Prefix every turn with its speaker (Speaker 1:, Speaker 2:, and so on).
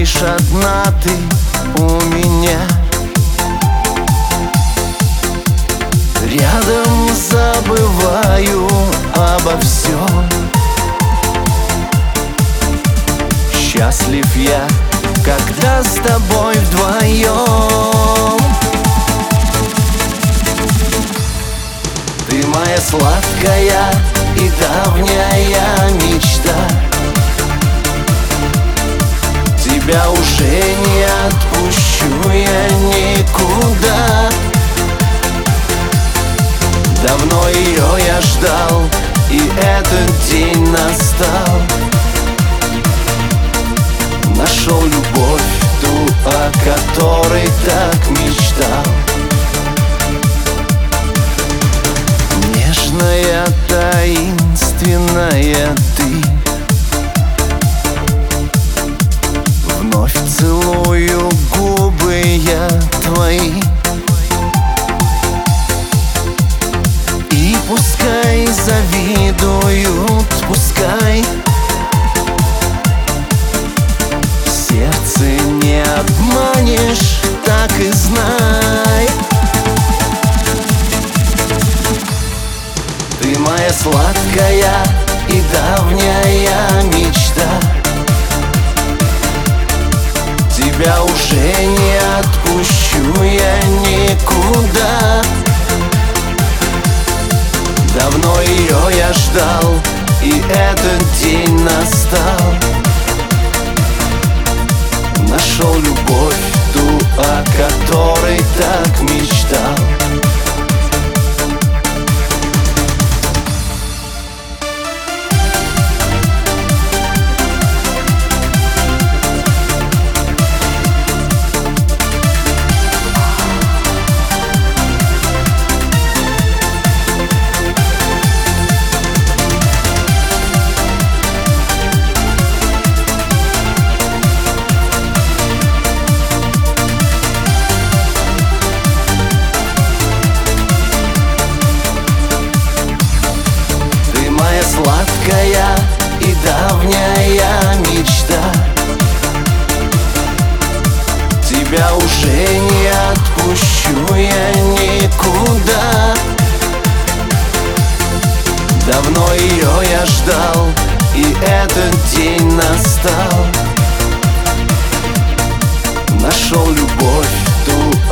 Speaker 1: лишь одна ты у меня. Рядом забываю обо всем. Счастлив я, когда с тобой вдвоем. Ты моя сладкая и давняя мечта. Тебя уже не отпущу я никуда. Давно ее я ждал, и этот день настал. Нашел любовь ту, о которой так мечтал. Нежная, таинственная ты. Вновь целую губы я твои. И пускай завидуют, пускай. Сердце не обманешь, так и знай. Ты моя сладкая и давняя мечта. Тебя уже не отпущу я никуда. Давно ее я ждал, и этот день настал. Нашел любовь ту, о которой так мечтал. Сладкая и давняя мечта. Тебя уже не отпущу я никуда. Давно ее я ждал, и этот день настал. Нашел любовь ту,